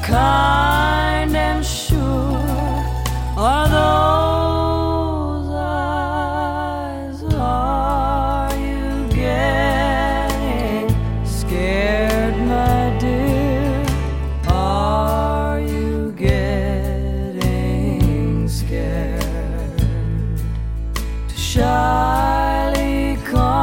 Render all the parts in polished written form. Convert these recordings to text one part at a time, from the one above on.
kind and sure are those eyes. Are you getting scared, my dear? Are you getting scared? To shyly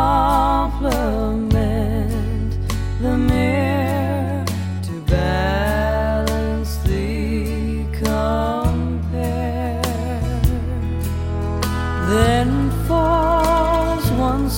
compliment the mirror, to balance the compare. Then falls one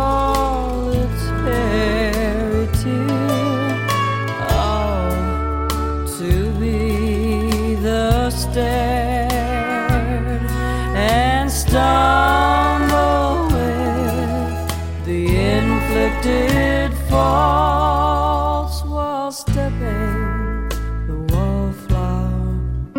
solitary tear. Oh, to be the stared and stumble with the inflicted faults while stepping the wallflower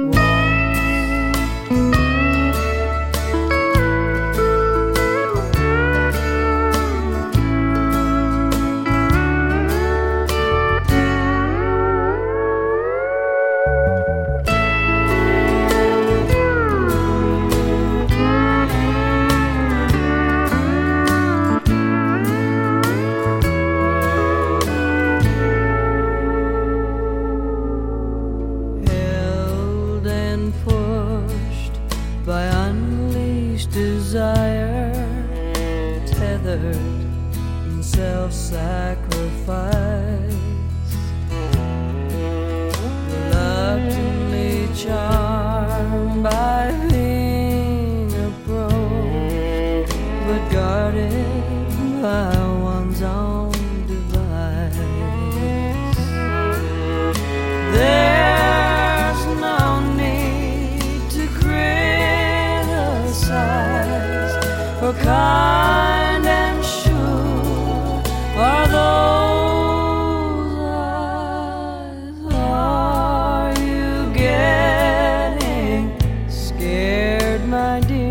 by unleashed desire, tethered in self-sacrifice, reluctantly charmed by being approached, but guarded by one's own device. There's no need to criticize, for kind and sure are those eyes. Are you getting scared, my dear?